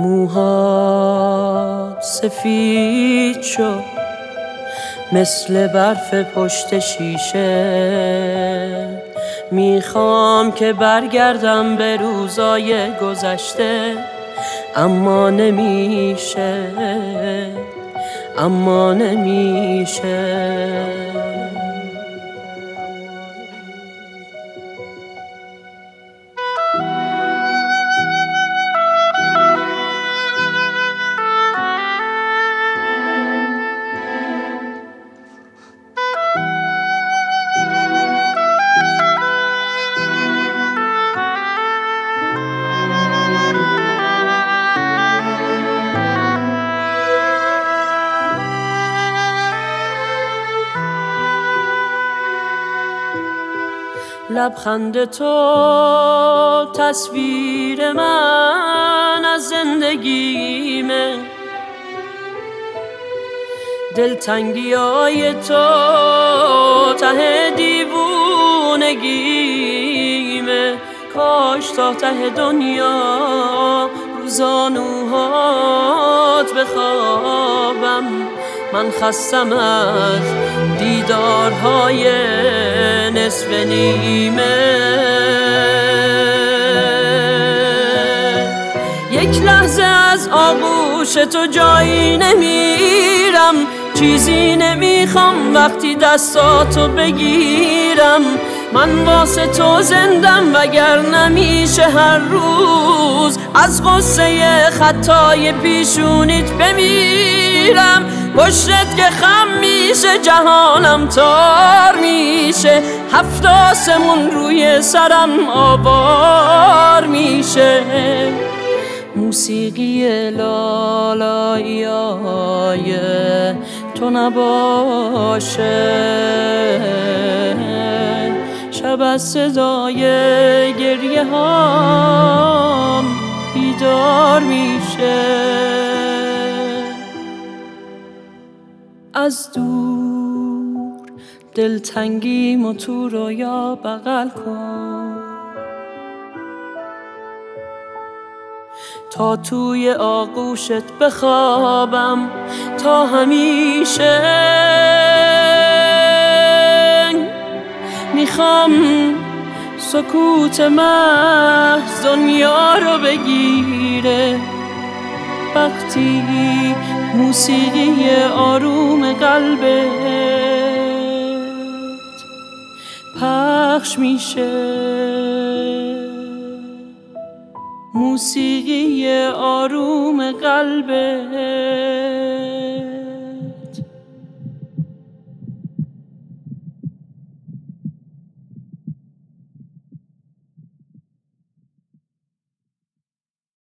موهات سفید شد مثل برف پشت شیشه. میخوام که برگردم به روزای گذشته، اما نمیشه، اما نمیشه. لبخند تو تصویر من از زندگیمه، دلتنگیای تو ته دیوونگیمه. کاش تا ته دنیا رو زانوهات بخوابم، من خستم از دیدارهای نصف نیمه. یک لحظه از آغوش تو جایی نمیرم، چیزی نمیخوام وقتی دستاتو بگیرم. من واسه تو زندم وگر نمیشه هر روز از غصه خطای پیشونیت بمیرم. پشتت که خم میشه جهانم تار میشه، 7 آسمون روی سرم آوار میشه. موسیقی لالاییای تو نباشه، شب از صدای گریه هام بیدار میشه. از دور دلتنگیمو تو رویا بغل کن، تا توی آغوشت بخوابم تا همیشه. میخوام سکوت محض دنیا رو بگیره، وقتی موسیقی آروم قلبت پخش میشه. موسیقی آروم قلبت